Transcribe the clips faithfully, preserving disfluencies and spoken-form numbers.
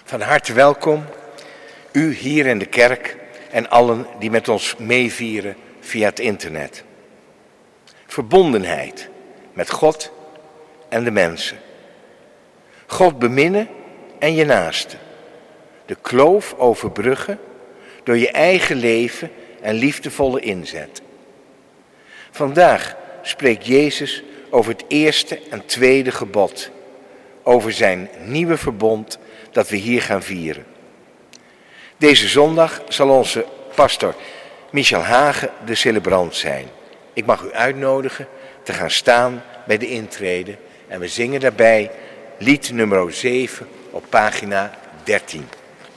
Van harte welkom, u hier in de kerk en allen die met ons meevieren via het internet. Verbondenheid met God en de mensen. God beminnen en je naaste. De kloof overbruggen door je eigen leven en liefdevolle inzet. Vandaag spreekt Jezus over het eerste en tweede gebod. Over zijn nieuwe verbond dat we hier gaan vieren. Deze zondag zal onze pastor Michel Hagen de celebrant zijn. Ik mag u uitnodigen te gaan staan bij de intrede en we zingen daarbij lied nummer zeven op pagina dertien.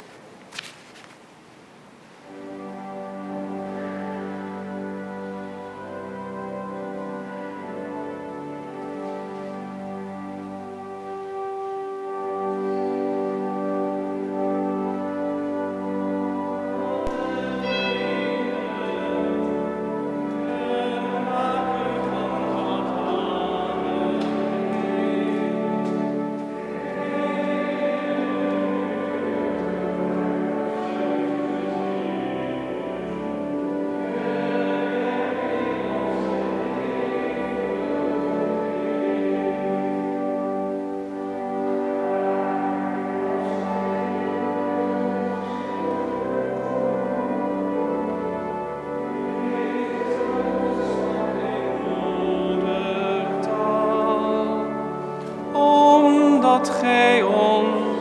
Dat gij ons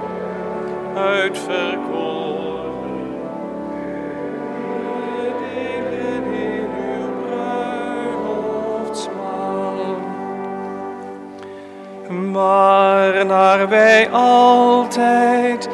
uitverkoren delen in uw bruiloftsmaal, waarnaar wij altijd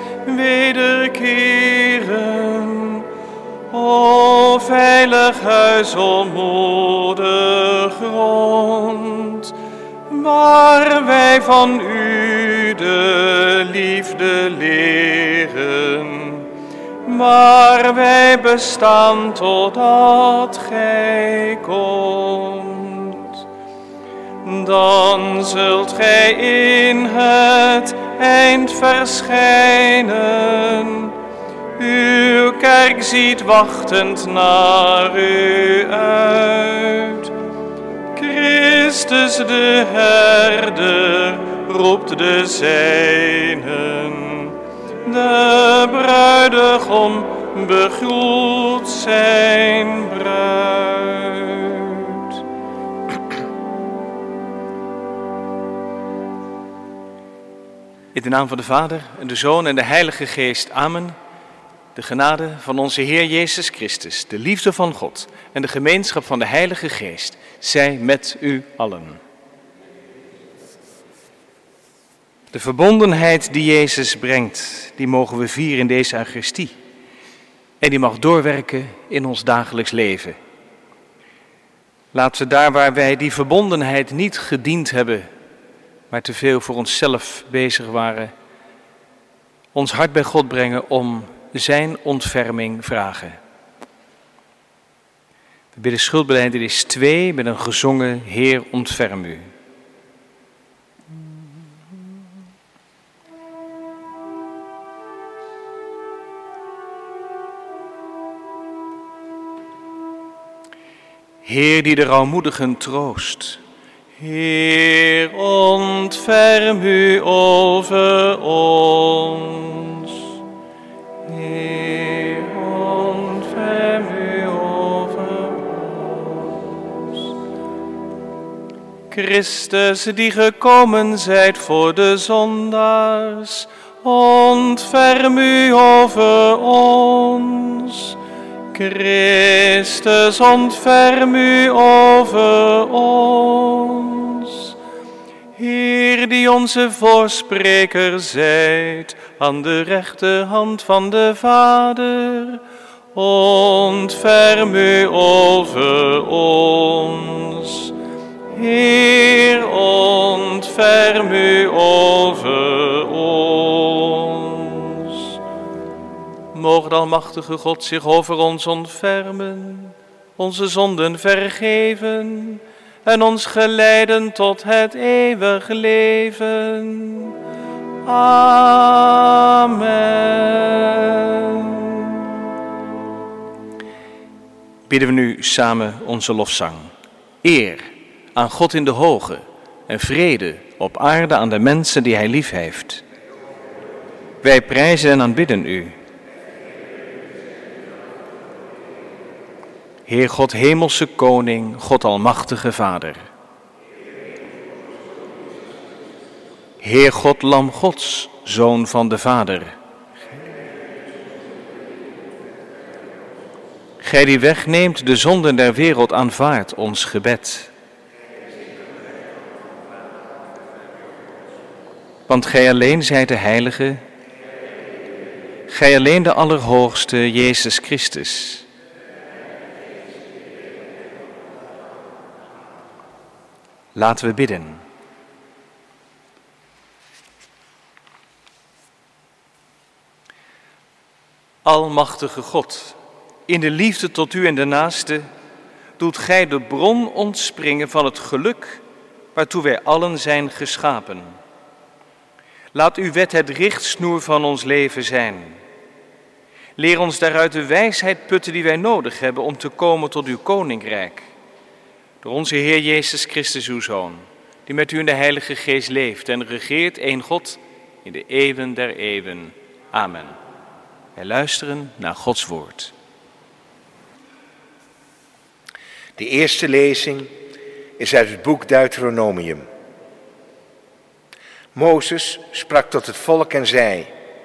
wederkeren, o veilig huis, o moeder grond, waar wij van u de liefde leren, waar wij bestaan totdat gij komt. Dan zult gij in het eind verschijnen, uw kerk ziet wachtend naar u uit. Christus de herder roept de zijnen, de bruidegom begroet zijn bruid. In de naam van de Vader en de Zoon en de Heilige Geest, amen. De genade van onze Heer Jezus Christus, de liefde van God en de gemeenschap van de Heilige Geest zij met u allen. De verbondenheid die Jezus brengt, die mogen we vieren in deze Eucharistie. En die mag doorwerken in ons dagelijks leven. Laten we daar waar wij die verbondenheid niet gediend hebben, maar te veel voor onszelf bezig waren, ons hart bij God brengen om zijn ontferming vragen. We bidden schuldbelijdenis twee met een gezongen Heer ontferm u. Heer die de rouwmoedigen troost. Heer, ontferm u over ons. Heer, ontferm u over ons. Christus, die gekomen zijt voor de zondaars, ontferm u over ons. Christus, ontferm u over ons. Heer, die onze voorspreker zijt aan de rechterhand van de Vader, ontferm u over ons. Heer, ontferm u over ons. Moge de almachtige God zich over ons ontfermen, onze zonden vergeven en ons geleiden tot het eeuwige leven. Amen. Bidden we nu samen onze lofzang. Eer aan God in de hoge en vrede op aarde aan de mensen die hij lief heeft. Wij prijzen en aanbidden u. Heer God, hemelse koning, God almachtige Vader. Heer God, lam Gods, Zoon van de Vader. Gij die wegneemt de zonden der wereld, aanvaardt ons gebed. Want gij alleen zijt de Heilige, gij alleen de Allerhoogste, Jezus Christus. Laten we bidden. Almachtige God, in de liefde tot u en de naaste, doet gij de bron ontspringen van het geluk waartoe wij allen zijn geschapen. Laat uw wet het richtsnoer van ons leven zijn. Leer ons daaruit de wijsheid putten die wij nodig hebben om te komen tot uw koninkrijk. Door onze Heer Jezus Christus, uw Zoon, die met u in de Heilige Geest leeft en regeert, één God, in de eeuwen der eeuwen. Amen. Wij luisteren naar Gods woord. De eerste lezing is uit het boek Deuteronomium. Mozes sprak tot het volk en zei: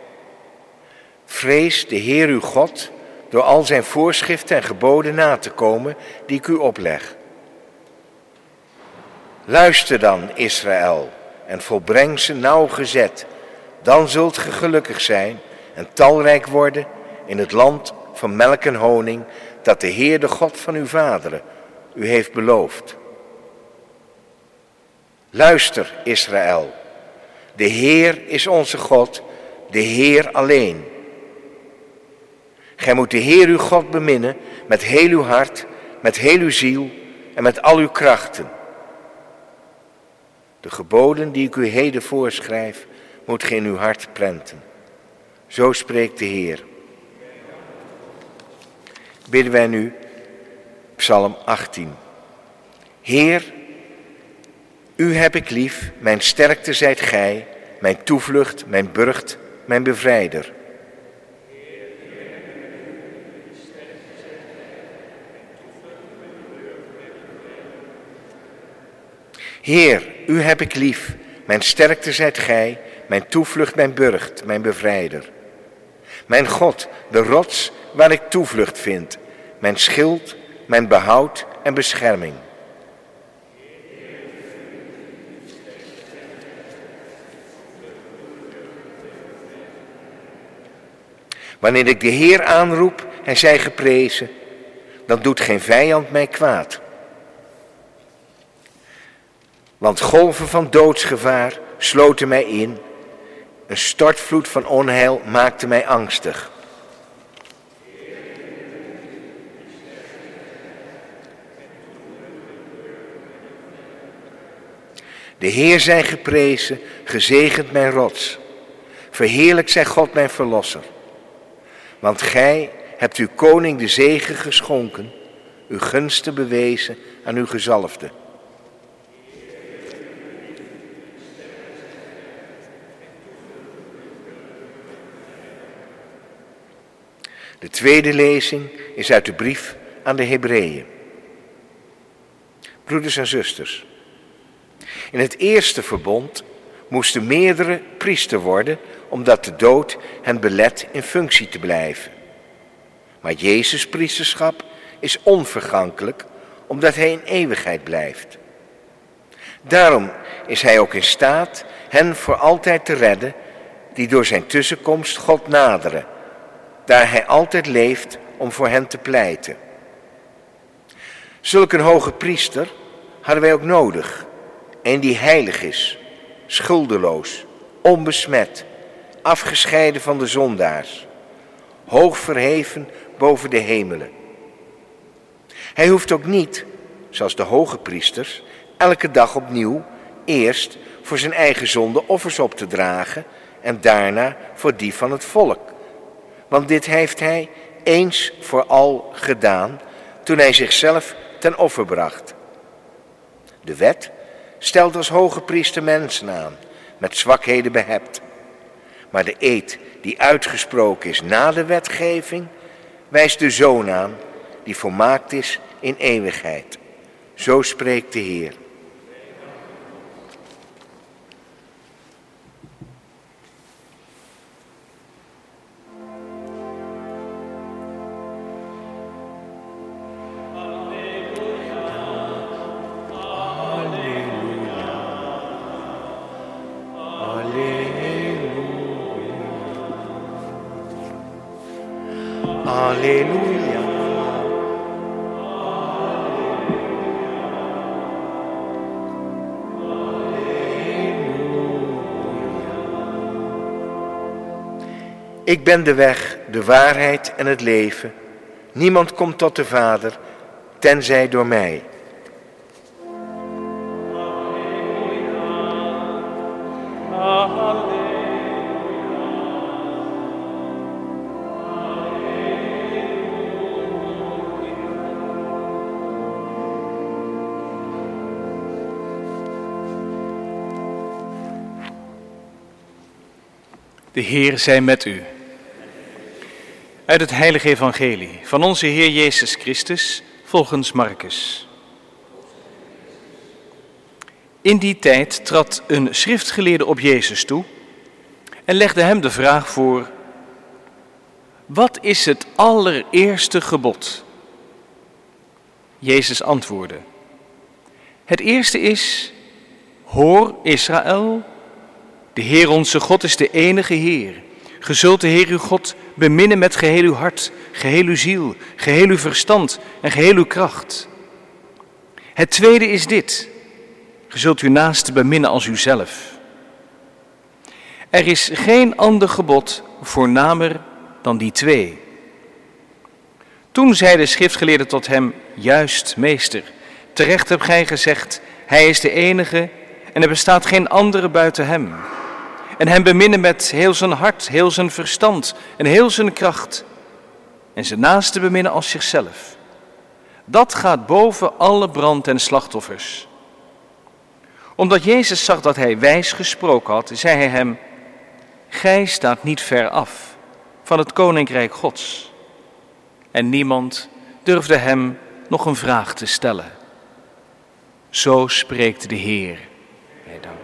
Vrees de Heer uw God door al zijn voorschriften en geboden na te komen die ik u opleg. Luister dan, Israël, en volbreng ze nauwgezet. Dan zult ge gelukkig zijn en talrijk worden in het land van melk en honing dat de Heer, de God van uw vaderen, u heeft beloofd. Luister, Israël, de Heer is onze God, de Heer alleen. Gij moet de Heer uw God beminnen met heel uw hart, met heel uw ziel en met al uw krachten. De geboden die ik u heden voorschrijf, moet ge in uw hart prenten. Zo spreekt de Heer. Bidden wij nu Psalm achttien. Heer, u heb ik lief, mijn sterkte zijt gij, mijn toevlucht, mijn burcht, mijn bevrijder. Heer, u heb ik lief, mijn sterkte zijt gij, mijn toevlucht, mijn burcht, mijn bevrijder. Mijn God, de rots waar ik toevlucht vind, mijn schild, mijn behoud en bescherming. Wanneer ik de Heer aanroep en zij geprezen, dan doet geen vijand mij kwaad. Want golven van doodsgevaar sloten mij in, een stortvloed van onheil maakte mij angstig. De Heer zij geprezen, gezegend mijn rots. Verheerlijk zij God mijn verlosser. Want gij hebt uw koning de zegen geschonken, uw gunsten bewezen aan uw gezalfde. De tweede lezing is uit de brief aan de Hebreeën. Broeders en zusters, in het eerste verbond moesten meerdere priester worden, omdat de dood hen belet in functie te blijven. Maar Jezus' priesterschap is onvergankelijk, omdat hij in eeuwigheid blijft. Daarom is hij ook in staat hen voor altijd te redden, die door zijn tussenkomst God naderen, daar hij altijd leeft om voor hen te pleiten. Zulk een hoge priester hadden wij ook nodig, een die heilig is, schuldeloos, onbesmet, afgescheiden van de zondaars, hoog verheven boven de hemelen. Hij hoeft ook niet, zoals de hoge priesters, elke dag opnieuw eerst voor zijn eigen zonde offers op te dragen en daarna voor die van het volk. Want dit heeft hij eens voor al gedaan toen hij zichzelf ten offer bracht. De wet stelt als hoge priester mensen aan, met zwakheden behept. Maar de eed die uitgesproken is na de wetgeving, wijst de Zoon aan, die volmaakt is in eeuwigheid. Zo spreekt de Heer. Halleluja. Ik ben de weg, de waarheid en het leven. Niemand komt tot de Vader, tenzij door mij. De Heer zij met u. Uit het heilige evangelie van onze Heer Jezus Christus volgens Marcus. In die tijd trad een schriftgeleerde op Jezus toe en legde hem de vraag voor: wat is het allereerste gebod? Jezus antwoordde: het eerste is: hoor Israël, de Heer onze God is de enige Heer. Ge zult de Heer uw God beminnen met geheel uw hart, geheel uw ziel, geheel uw verstand en geheel uw kracht. Het tweede is dit: ge zult uw naaste beminnen als uzelf. Er is geen ander gebod voornamer dan die twee. Toen zei de schriftgeleerde tot hem: juist, meester, terecht hebt gij gezegd, hij is de enige en er bestaat geen andere buiten hem. En hem beminnen met heel zijn hart, heel zijn verstand en heel zijn kracht. En zijn naaste beminnen als zichzelf. Dat gaat boven alle brand- en slachtoffers. Omdat Jezus zag dat hij wijs gesproken had, zei hij hem: gij staat niet ver af van het koninkrijk Gods. En niemand durfde hem nog een vraag te stellen. Zo spreekt de Heer. Wij danken.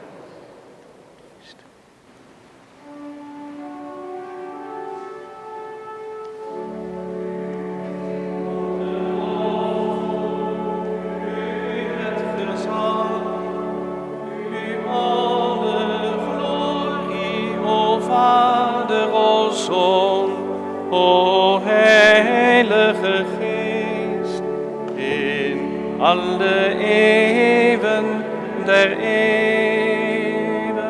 O Heilige Geest, in alle eeuwen der eeuwen.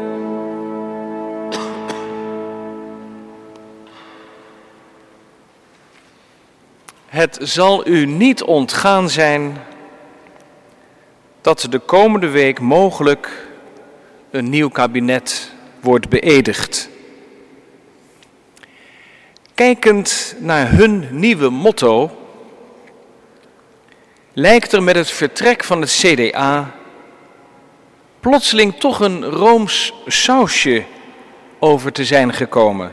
Het zal u niet ontgaan zijn dat de komende week mogelijk een nieuw kabinet wordt beëdigd. Kijkend naar hun nieuwe motto, lijkt er met het vertrek van het C D A plotseling toch een Rooms sausje over te zijn gekomen.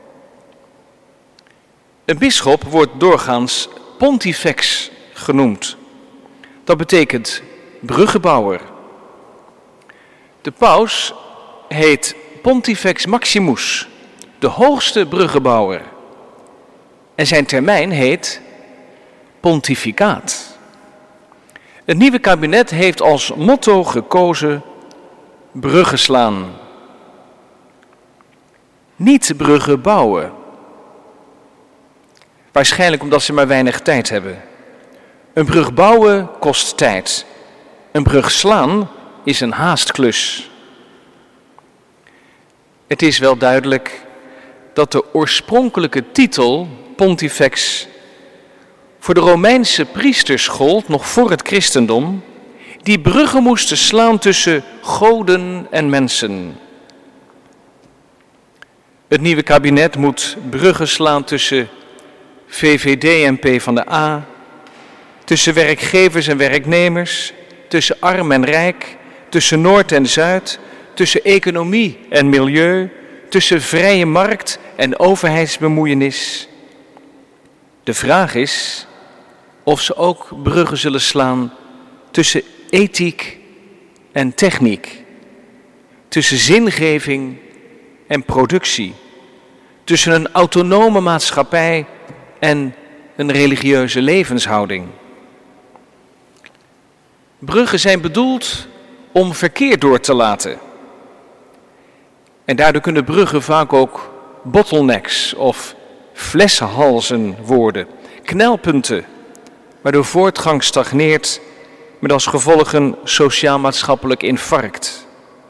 Een bisschop wordt doorgaans pontifex genoemd. Dat betekent bruggenbouwer. De paus heet Pontifex Maximus, de hoogste bruggenbouwer. En zijn termijn heet pontificaat. Het nieuwe kabinet heeft als motto gekozen: bruggen slaan. Niet bruggen bouwen. Waarschijnlijk omdat ze maar weinig tijd hebben. Een brug bouwen kost tijd. Een brug slaan is een haastklus. Het is wel duidelijk dat de oorspronkelijke titel pontifex voor de Romeinse priesters gold, nog voor het christendom, die bruggen moesten slaan tussen goden en mensen. Het nieuwe kabinet moet bruggen slaan tussen V V D en PvdA, tussen werkgevers en werknemers, tussen arm en rijk, tussen Noord en Zuid, tussen economie en milieu, tussen vrije markt en overheidsbemoeienis. De vraag is of ze ook bruggen zullen slaan tussen ethiek en techniek, tussen zingeving en productie, tussen een autonome maatschappij en een religieuze levenshouding. Bruggen zijn bedoeld om verkeer door te laten. En daardoor kunnen bruggen vaak ook bottlenecks of flessenhalzen worden, knelpunten, waardoor voortgang stagneert met als gevolg een sociaal-maatschappelijk infarct.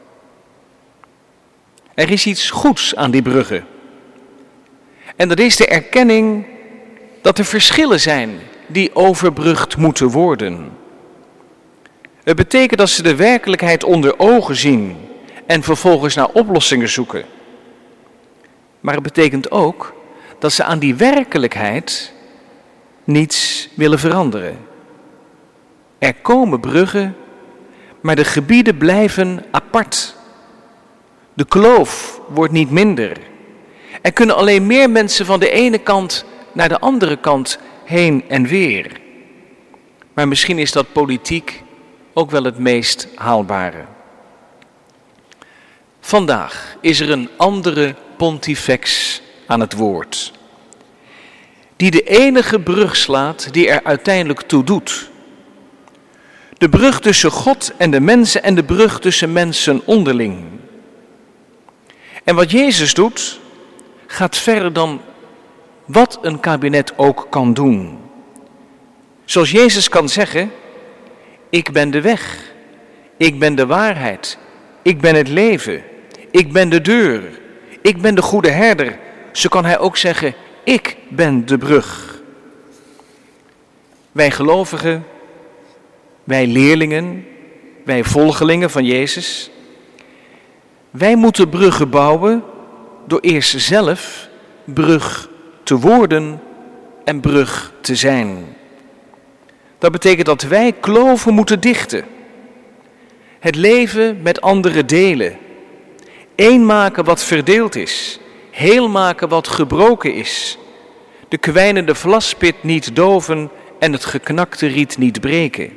Er is iets goeds aan die bruggen. En dat is de erkenning dat er verschillen zijn die overbrugd moeten worden. Het betekent dat ze de werkelijkheid onder ogen zien en vervolgens naar oplossingen zoeken. Maar het betekent ook dat ze aan die werkelijkheid niets willen veranderen. Er komen bruggen, maar de gebieden blijven apart. De kloof wordt niet minder. Er kunnen alleen meer mensen van de ene kant naar de andere kant heen en weer. Maar misschien is dat politiek ook wel het meest haalbare. Vandaag is er een andere pontifex aan het woord, die de enige brug slaat die er uiteindelijk toe doet. De brug tussen God en de mensen en de brug tussen mensen onderling. En wat Jezus doet, gaat verder dan wat een kabinet ook kan doen. Zoals Jezus kan zeggen, ik ben de weg, ik ben de waarheid, ik ben het leven, ik ben de deur, ik ben de goede herder. Zo kan hij ook zeggen, ik ben de brug. Wij gelovigen, wij leerlingen, wij volgelingen van Jezus, wij moeten bruggen bouwen door eerst zelf brug te worden en brug te zijn. Dat betekent dat wij kloven moeten dichten. Het leven met anderen delen. Eén maken wat verdeeld is. Heel maken wat gebroken is. De kwijnende vlaspit niet doven en het geknakte riet niet breken.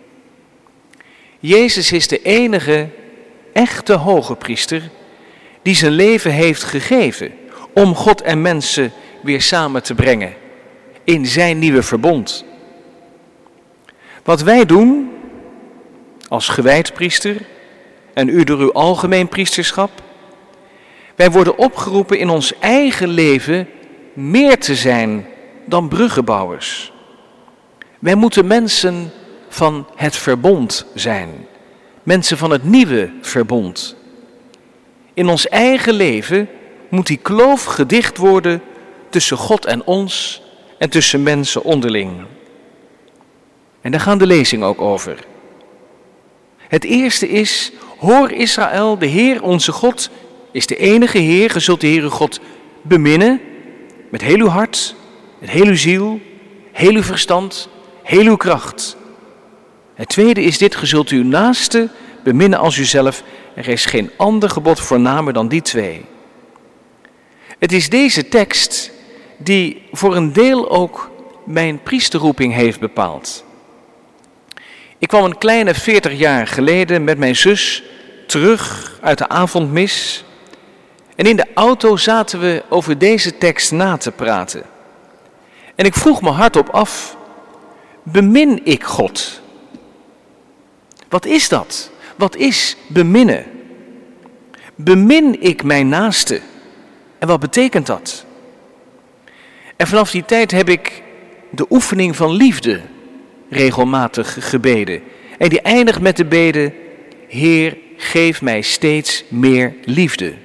Jezus is de enige echte hoge priester die zijn leven heeft gegeven om God en mensen weer samen te brengen in zijn nieuwe verbond. Wat wij doen als gewijd priester en u door uw algemeen priesterschap, wij worden opgeroepen in ons eigen leven meer te zijn dan bruggenbouwers. Wij moeten mensen van het verbond zijn, mensen van het nieuwe verbond. In ons eigen leven moet die kloof gedicht worden tussen God en ons en tussen mensen onderling. En daar gaan de lezingen ook over. Het eerste is, hoor Israël, de Heer onze God is de enige Heer. Ge zult de Heere God beminnen met heel uw hart, met heel uw ziel, heel uw verstand, heel uw kracht. Het tweede is dit, ge zult uw naaste beminnen als uzelf. Er is geen ander gebod voornamer dan die twee. Het is deze tekst die voor een deel ook mijn priesterroeping heeft bepaald. Ik kwam een kleine veertig jaar geleden met mijn zus terug uit de avondmis. En in de auto zaten we over deze tekst na te praten. En ik vroeg me hardop af, bemin ik God? Wat is dat? Wat is beminnen? Bemin ik mijn naaste? En wat betekent dat? En vanaf die tijd heb ik de oefening van liefde regelmatig gebeden. En die eindigt met de bede, Heer, geef mij steeds meer liefde.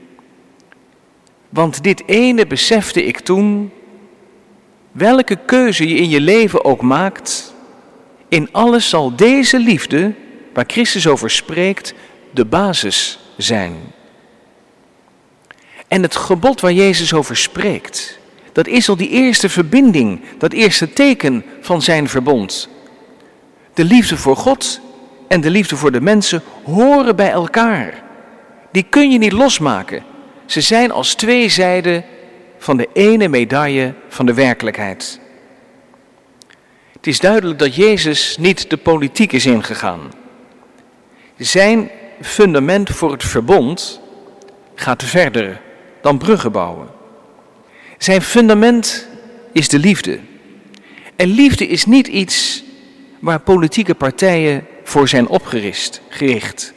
Want dit ene besefte ik toen, welke keuze je in je leven ook maakt, in alles zal deze liefde, waar Christus over spreekt, de basis zijn. En het gebod waar Jezus over spreekt, dat is al die eerste verbinding, dat eerste teken van zijn verbond. De liefde voor God en de liefde voor de mensen horen bij elkaar. Die kun je niet losmaken. Ze zijn als twee zijden van de ene medaille van de werkelijkheid. Het is duidelijk dat Jezus niet de politiek is ingegaan. Zijn fundament voor het verbond gaat verder dan bruggen bouwen. Zijn fundament is de liefde. En liefde is niet iets waar politieke partijen voor zijn opgericht, gericht.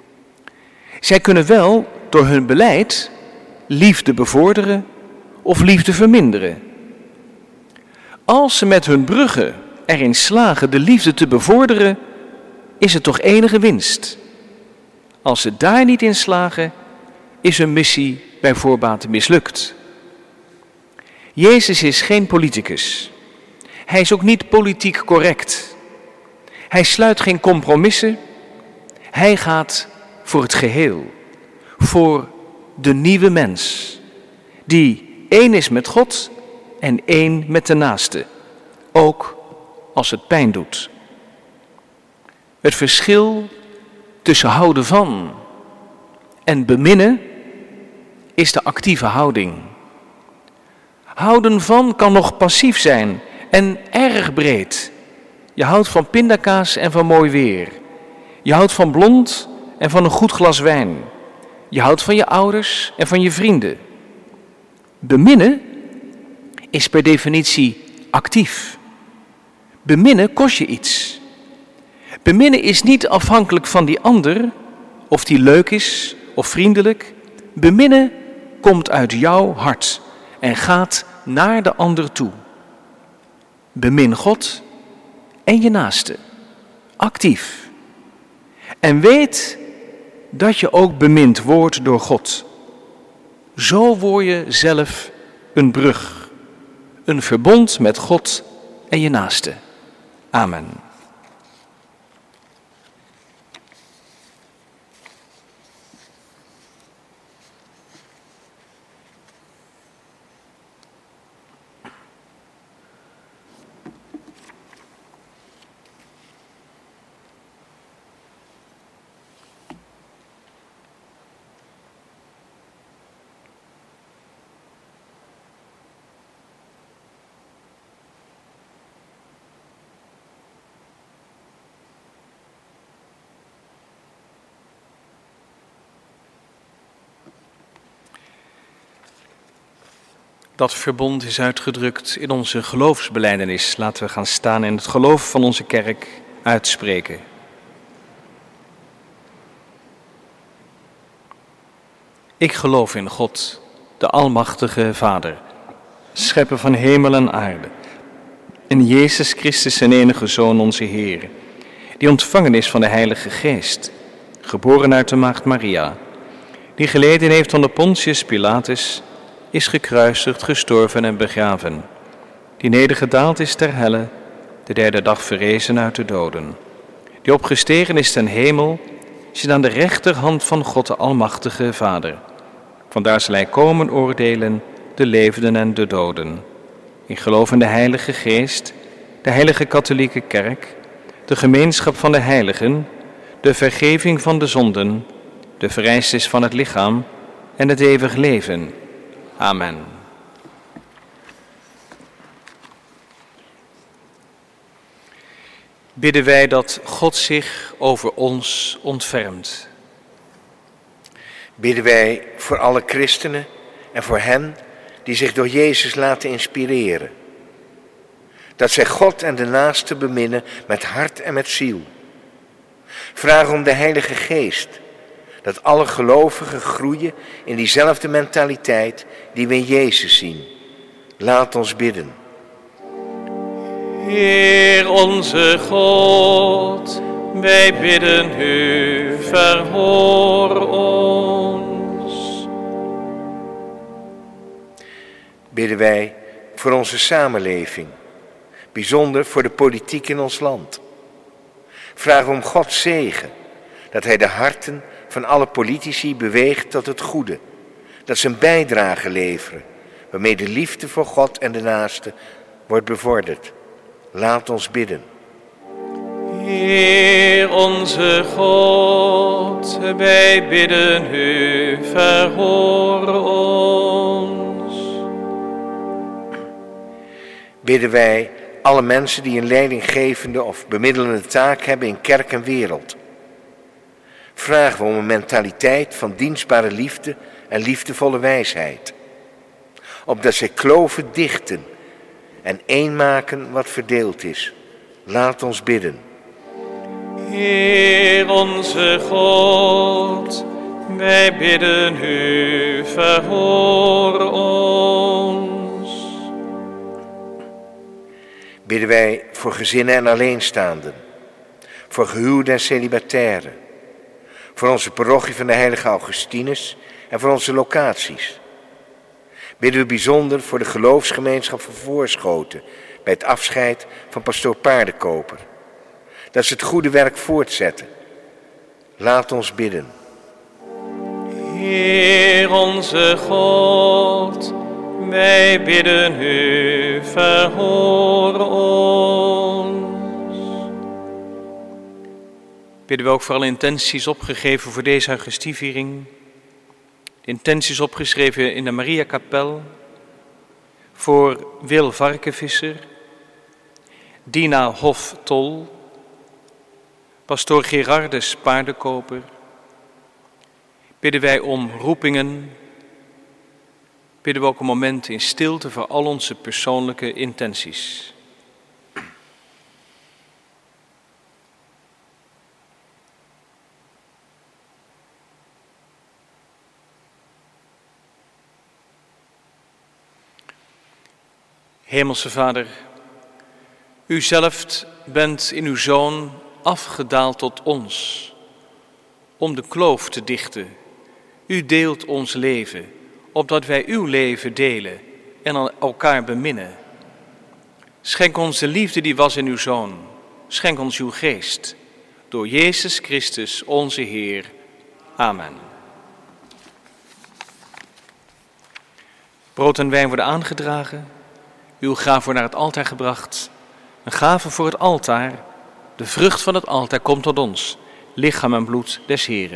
Zij kunnen wel door hun beleid liefde bevorderen of liefde verminderen. Als ze met hun bruggen erin slagen de liefde te bevorderen, is het toch enige winst. Als ze daar niet in slagen, is hun missie bij voorbaat mislukt. Jezus is geen politicus. Hij is ook niet politiek correct. Hij sluit geen compromissen. Hij gaat voor het geheel. Voor de nieuwe mens. Die één is met God en één met de naaste. Ook als het pijn doet. Het verschil tussen houden van en beminnen is de actieve houding. Houden van kan nog passief zijn en erg breed. Je houdt van pindakaas en van mooi weer. Je houdt van blond en van een goed glas wijn. Je houdt van je ouders en van je vrienden. Beminnen is per definitie actief. Beminnen kost je iets. Beminnen is niet afhankelijk van die ander, of die leuk is of vriendelijk. Beminnen komt uit jouw hart en gaat naar de ander toe. Bemin God en je naaste, actief. En weet dat je ook bemind wordt door God. Zo word je zelf een brug, een verbond met God en je naaste. Amen. Dat verbond is uitgedrukt in onze geloofsbelijdenis. Laten we gaan staan en het geloof van onze kerk uitspreken. Ik geloof in God, de Almachtige Vader, schepper van hemel en aarde. In Jezus Christus, zijn enige Zoon, onze Heer, die ontvangen is van de Heilige Geest, geboren uit de Maagd Maria, die geleden heeft onder Pontius Pilatus, is gekruisigd, gestorven en begraven, die nedergedaald is ter helle, de derde dag verrezen uit de doden, die opgestegen is ten hemel, zit aan de rechterhand van God de Almachtige Vader. Vandaar zal hij komen oordelen de levenden en de doden. Ik geloof in de Heilige Geest, de Heilige Katholieke Kerk, de gemeenschap van de heiligen, de vergeving van de zonden, de verrijzenis van het lichaam en het eeuwig leven. Amen. Bidden wij dat God zich over ons ontfermt. Bidden wij voor alle christenen en voor hen die zich door Jezus laten inspireren. Dat zij God en de naaste beminnen met hart en met ziel. Vraag om de Heilige Geest, dat alle gelovigen groeien in diezelfde mentaliteit die we in Jezus zien. Laat ons bidden. Heer onze God, wij bidden u, verhoor ons. Bidden wij voor onze samenleving, bijzonder voor de politiek in ons land. Vraag om Gods zegen, dat hij de harten van alle politici beweegt tot het goede, Dat ze een bijdrage leveren, waarmee de liefde voor God en de naaste wordt bevorderd. Laat ons bidden. Heer onze God, wij bidden u, verhoor ons. Bidden wij alle mensen die een leidinggevende of bemiddelende taak hebben in kerk en wereld. Vragen we om een mentaliteit van dienstbare liefde en liefdevolle wijsheid. Opdat zij kloven dichten en één maken wat verdeeld is. Laat ons bidden. Heer onze God, wij bidden u, verhoor ons. Bidden wij voor gezinnen en alleenstaanden, voor gehuwden en celibatairen, voor onze parochie van de heilige Augustinus en voor onze locaties. Bidden we bijzonder voor de geloofsgemeenschap van Voorschoten bij het afscheid van pastoor Paardenkoper. Dat ze het goede werk voortzetten. Laat ons bidden. Heer onze God, wij bidden u, verhoor ons. Bidden we ook voor alle intenties opgegeven voor deze Augustieviering. De intenties opgeschreven in de Mariakapel. Voor Wil Varkenvisser, Dina Hof-Tol, pastoor Gerardus Paardenkoper. Bidden wij om roepingen. Bidden we ook een moment in stilte voor al onze persoonlijke intenties. Hemelse Vader, u zelf bent in uw Zoon afgedaald tot ons, om de kloof te dichten. U deelt ons leven, opdat wij uw leven delen en elkaar beminnen. Schenk ons de liefde die was in uw Zoon. Schenk ons uw geest. Door Jezus Christus, onze Heer. Amen. Brood en wijn worden aangedragen. Uw gave wordt naar het altaar gebracht. Een gave voor het altaar. De vrucht van het altaar komt tot ons. Lichaam en bloed des Heren.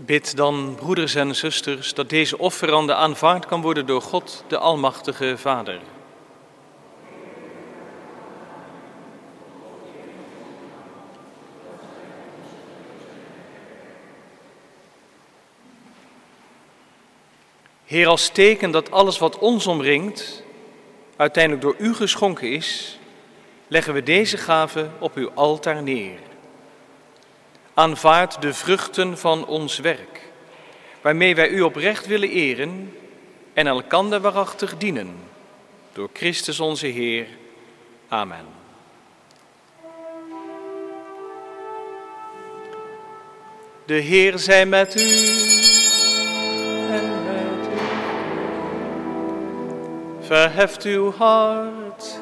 Bid dan, broeders en zusters, dat deze offerande aanvaard kan worden door God, de Almachtige Vader. Heer, als teken dat alles wat ons omringt uiteindelijk door u geschonken is, leggen we deze gave op uw altaar neer. Aanvaard de vruchten van ons werk, waarmee wij u oprecht willen eren en elkander waarachtig dienen. Door Christus onze Heer. Amen. De Heer zij met u en met u. Verheft uw hart.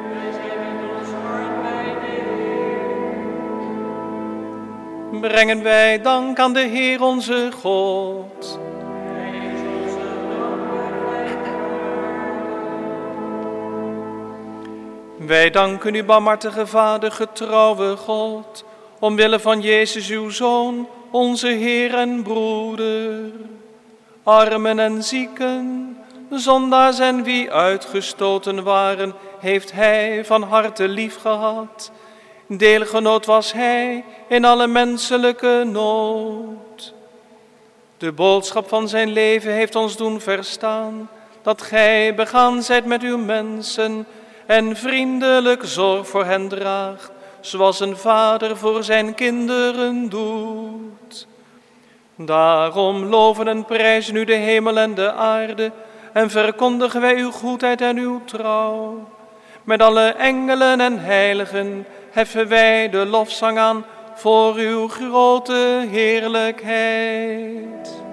Brengen wij dank aan de Heer onze God. Wij danken u, barmhartige Vader, getrouwe God, omwille van Jezus uw Zoon, onze Heer en broeder. Armen en zieken, zondaars en wie uitgestoten waren, heeft hij van harte lief gehad. Deelgenoot was hij in alle menselijke nood. De boodschap van zijn leven heeft ons doen verstaan, dat gij begaan zijt met uw mensen en vriendelijk zorg voor hen draagt, zoals een vader voor zijn kinderen doet. Daarom loven en prijzen u de hemel en de aarde en verkondigen wij uw goedheid en uw trouw. Met alle engelen en heiligen heffen wij de lofzang aan voor uw grote heerlijkheid.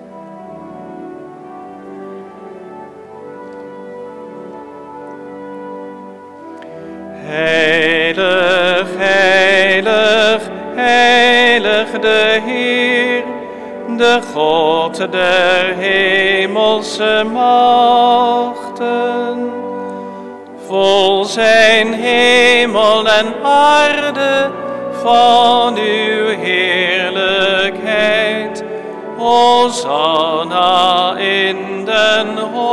Heilig, heilig, heilig de Heer, de God der hemelse machten. Vol zijn hemel en aarde van uw heerlijkheid. Hosanna in den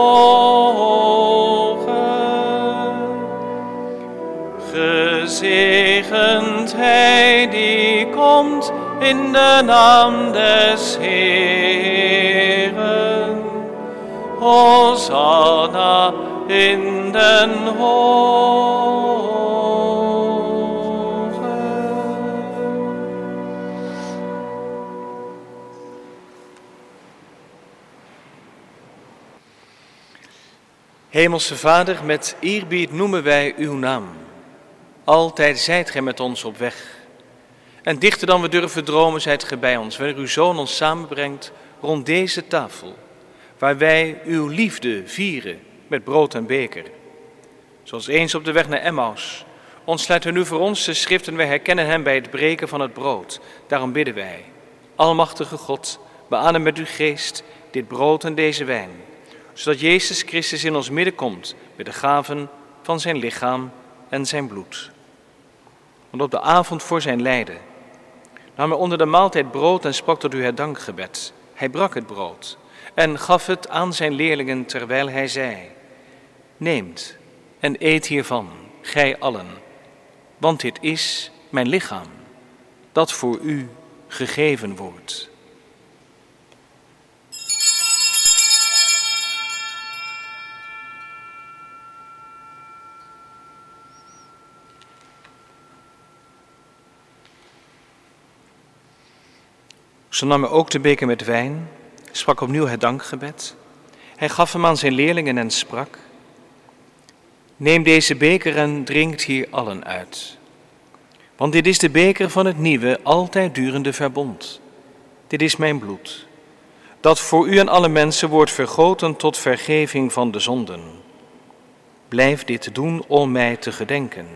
hogen. Gezegend hij die komt in de naam des Heeren. Hosanna in den hogen. Hemelse Vader, met eerbied noemen wij uw naam. Altijd zijt gij met ons op weg. En dichter dan we durven dromen zijt gij bij ons, wanneer uw Zoon ons samenbrengt rond deze tafel, waar wij uw liefde vieren met brood en beker. Zoals eens op de weg naar Emmaus. Ontsluit er nu voor ons de schrift en wij herkennen hem bij het breken van het brood. Daarom bidden wij, Almachtige God, beadem met uw geest dit brood en deze wijn, zodat Jezus Christus in ons midden komt met de gaven van zijn lichaam en zijn bloed. Want op de avond voor zijn lijden nam hij onder de maaltijd brood en sprak tot u het dankgebed. Hij brak het brood en gaf het aan zijn leerlingen terwijl hij zei: neemt en eet hiervan, gij allen, want dit is mijn lichaam, dat voor u gegeven wordt. Zo nam hij ook de beker met wijn, sprak opnieuw het dankgebed. Hij gaf hem aan zijn leerlingen en sprak: neem deze beker en drinkt hier allen uit. Want dit is de beker van het nieuwe, altijd durende verbond. Dit is mijn bloed, dat voor u en alle mensen wordt vergoten tot vergeving van de zonden. Blijf dit doen om mij te gedenken.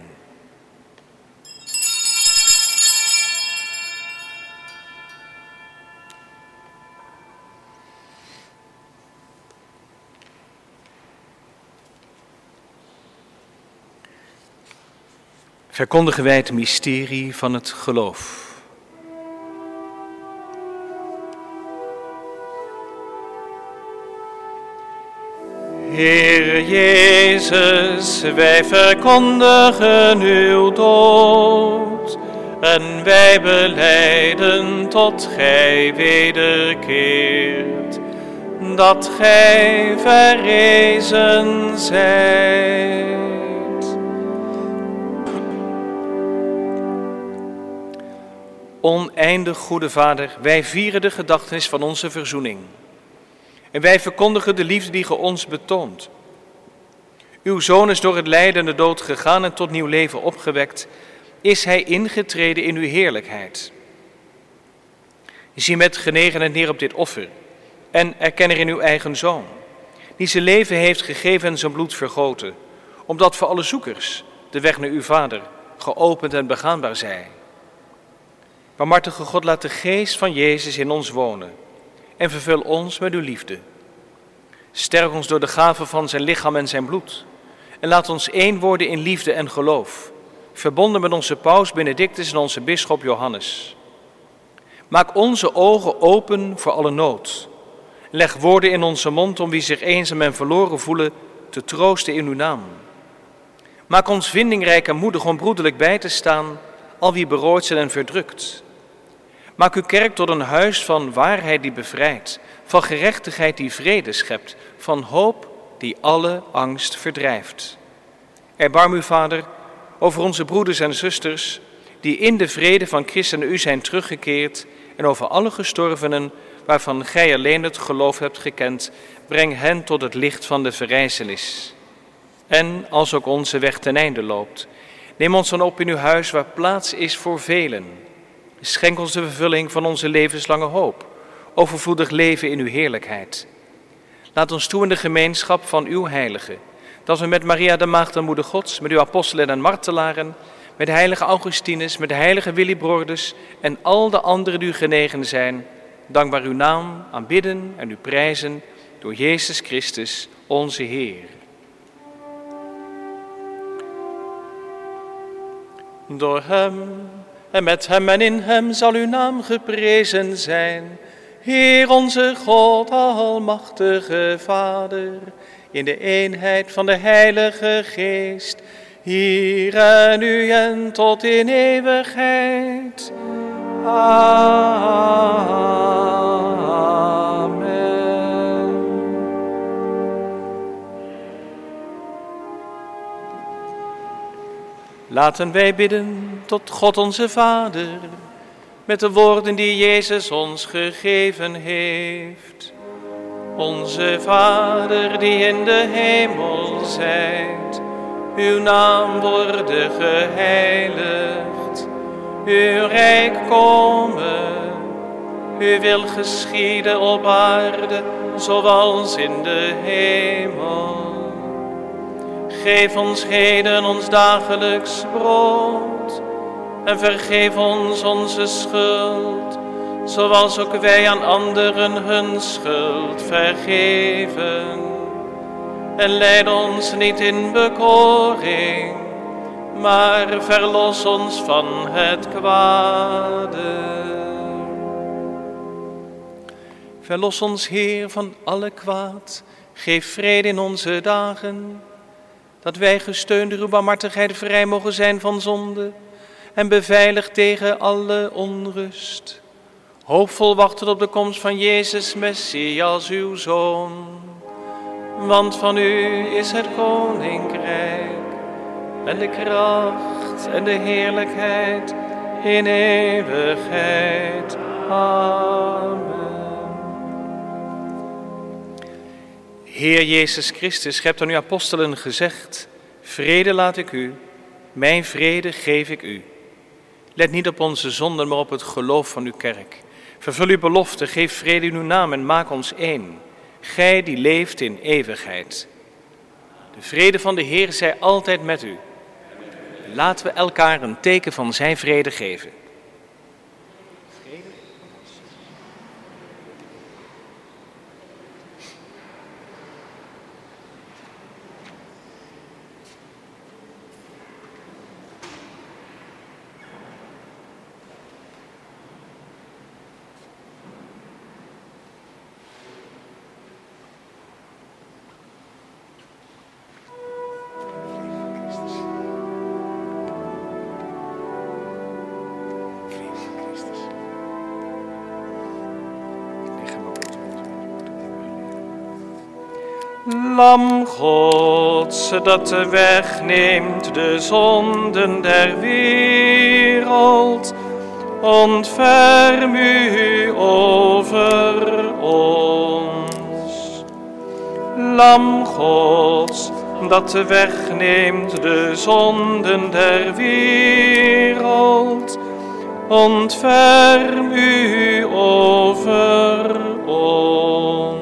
Verkondigen wij het mysterie van het geloof. Heer Jezus, wij verkondigen uw dood en wij belijden tot gij wederkeert, dat gij verrezen zijt. Oneindig goede Vader, wij vieren de gedachtenis van onze verzoening. En wij verkondigen de liefde die ge ons betoont. Uw Zoon is door het lijden en de dood gegaan en tot nieuw leven opgewekt. Is hij ingetreden in uw heerlijkheid. Zie met genegenheid neer op dit offer en erken erin uw eigen Zoon, die zijn leven heeft gegeven en zijn bloed vergoten, omdat voor alle zoekers de weg naar uw Vader geopend en begaanbaar zij. Barmhartige God, laat de geest van Jezus in ons wonen en vervul ons met uw liefde. Sterk ons door de gave van zijn lichaam en zijn bloed en laat ons één worden in liefde en geloof, verbonden met onze paus Benedictus en onze bisschop Johannes. Maak onze ogen open voor alle nood. Leg woorden in onze mond om wie zich eenzaam en verloren voelen te troosten in uw naam. Maak ons vindingrijk en moedig om broederlijk bij te staan, al wie berooid zijn en verdrukt. Maak uw kerk tot een huis van waarheid die bevrijdt, van gerechtigheid die vrede schept, van hoop die alle angst verdrijft. Erbarm u, Vader, over onze broeders en zusters die in de vrede van Christus naar u zijn teruggekeerd en over alle gestorvenen waarvan gij alleen het geloof hebt gekend, breng hen tot het licht van de verrijzenis. En als ook onze weg ten einde loopt, neem ons dan op in uw huis waar plaats is voor velen. Schenk ons de vervulling van onze levenslange hoop, overvloedig leven in uw heerlijkheid. Laat ons toe in de gemeenschap van uw heiligen, dat we met Maria de Maagd en Moeder Gods, met uw apostelen en martelaren, met de heilige Augustinus, met de heilige Willibrordus en al de anderen die u genegen zijn, dankbaar uw naam aanbidden en u prijzen door Jezus Christus, onze Heer. Door hem en met hem en in hem zal uw naam geprezen zijn, Heer onze God, almachtige Vader, in de eenheid van de Heilige Geest, hier en nu en tot in eeuwigheid. Amen. Laten wij bidden tot God onze Vader, met de woorden die Jezus ons gegeven heeft. Onze Vader die in de hemel zijt, uw naam worde geheiligd, uw rijk komen, uw wil geschieden op aarde zoals in de hemel. Geef ons heden ons dagelijks brood en vergeef ons onze schuld, zoals ook wij aan anderen hun schuld vergeven. En leid ons niet in bekoring, maar verlos ons van het kwade. Verlos ons, Heer, van alle kwaad. Geef vrede in onze dagen, dat wij gesteund door uw barmhartigheid vrij mogen zijn van zonde en beveiligd tegen alle onrust. Hoopvol wachten op de komst van Jezus Messias, uw Zoon. Want van u is het koninkrijk en de kracht en de heerlijkheid in eeuwigheid. Amen. Heer Jezus Christus, gij hebt aan uw apostelen gezegd, vrede laat ik u, mijn vrede geef ik u. Let niet op onze zonden, maar op het geloof van uw kerk. Vervul uw belofte, geef vrede in uw naam en maak ons één. Gij die leeft in eeuwigheid. De vrede van de Heer zij altijd met u. Laten we elkaar een teken van zijn vrede geven. Lam Gods, dat wegneemt de zonden der wereld, ontferm u over ons. Lam Gods, dat wegneemt de zonden der wereld, ontferm u over ons.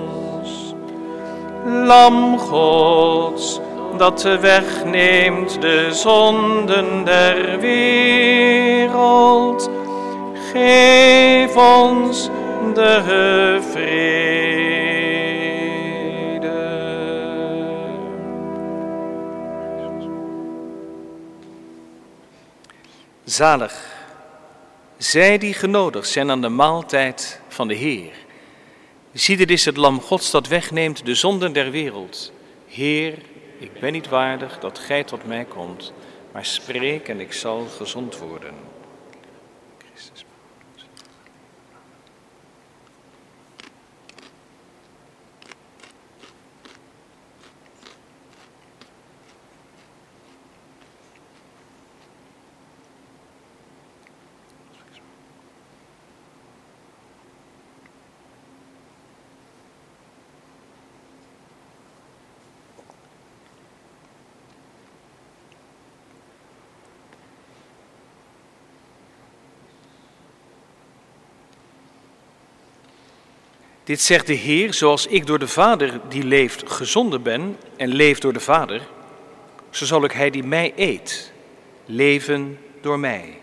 Lam Gods, dat wegneemt de zonden der wereld, geef ons de vrede. Zalig zij die genodigd zijn aan de maaltijd van de Heer. Zie, dit is het lam Gods dat wegneemt de zonden der wereld. Heer, ik ben niet waardig dat gij tot mij komt, maar spreek en ik zal gezond worden. Christus. Dit zegt de Heer, zoals ik door de Vader die leeft gezonden ben en leef door de Vader, zo zal ook hij die mij eet, leven door mij.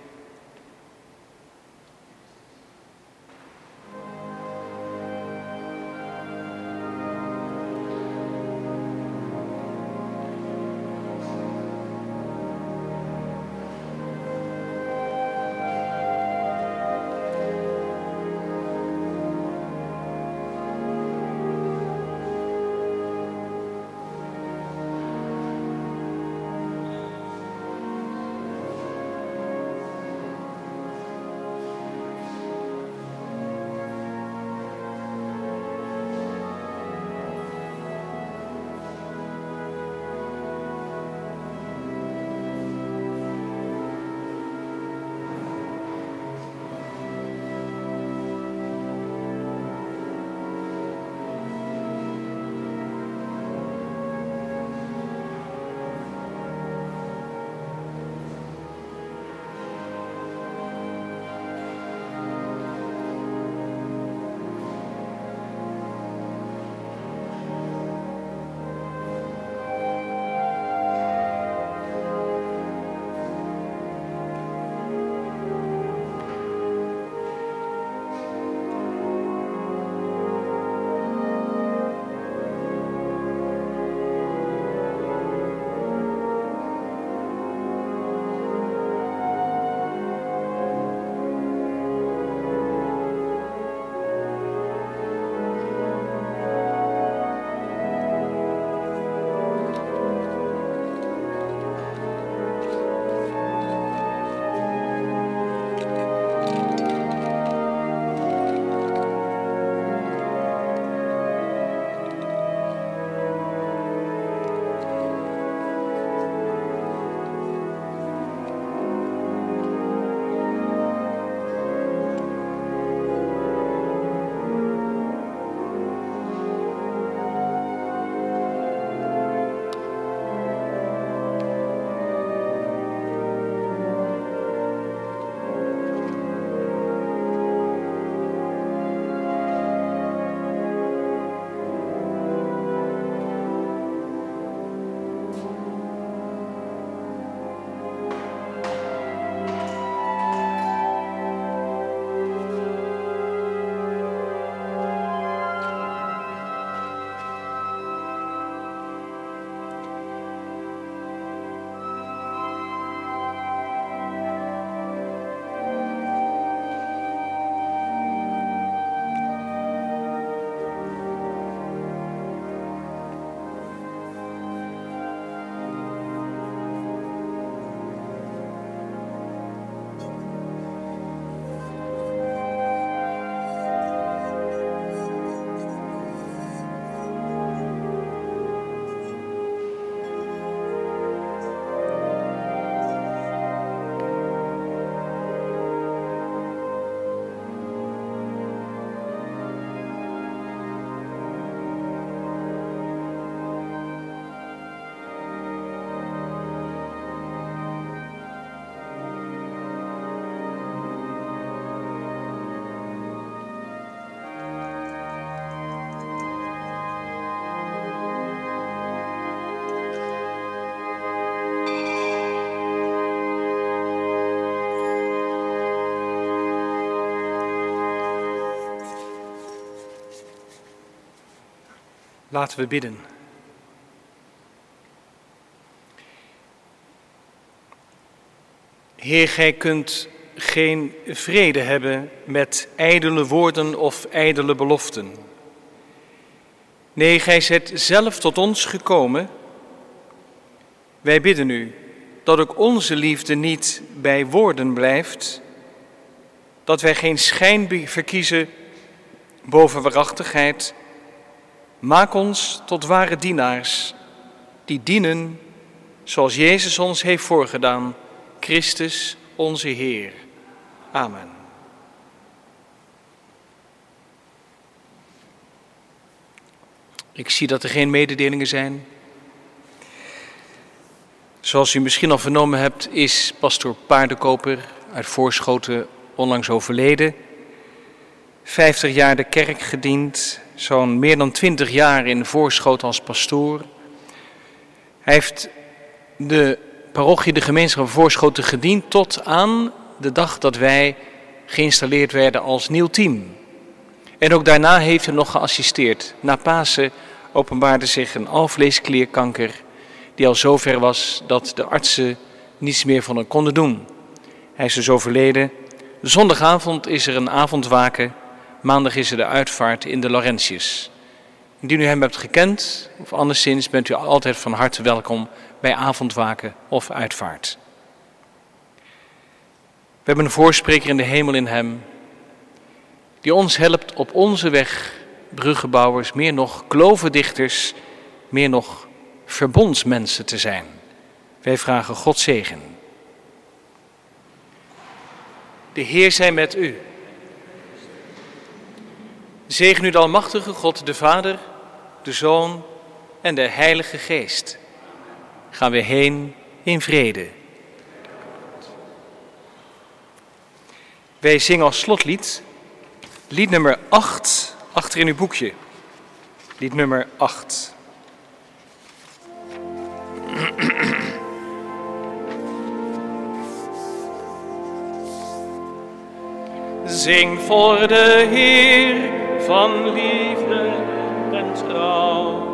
Laten we bidden. Heer, gij kunt geen vrede hebben met ijdele woorden of ijdele beloften. Nee, gij zijt zelf tot ons gekomen. Wij bidden u dat ook onze liefde niet bij woorden blijft, dat wij geen schijn verkiezen boven waarachtigheid. Maak ons tot ware dienaars, die dienen zoals Jezus ons heeft voorgedaan, Christus onze Heer. Amen. Ik zie dat er geen mededelingen zijn. Zoals u misschien al vernomen hebt, is pastoor Paardenkoper uit Voorschoten onlangs overleden. Vijftig jaar de kerk gediend, zo'n meer dan twintig jaar in Voorschoten als pastoor. Hij heeft de parochie, de gemeenschap van Voorschoten gediend tot aan de dag dat wij geïnstalleerd werden als nieuw team. En ook daarna heeft hij nog geassisteerd. Na Pasen openbaarde zich een alvleesklierkanker die al zover was dat de artsen niets meer van hem konden doen. Hij is dus overleden. Zondagavond is er een avondwaken. Maandag is er de uitvaart in de Laurentius. Indien u hem hebt gekend, of anderszins, bent u altijd van harte welkom bij avondwaken of uitvaart. We hebben een voorspreker in de hemel in hem, die ons helpt op onze weg, bruggenbouwers, meer nog klovendichters, meer nog verbondsmensen te zijn. Wij vragen God zegen. De Heer zij met u. Zegen u de almachtige God, de Vader, de Zoon en de Heilige Geest. Gaan we heen in vrede. Wij zingen als slotlied lied nummer acht, achter in uw boekje. Lied nummer acht. Zing voor de Heer van liefde en trouw.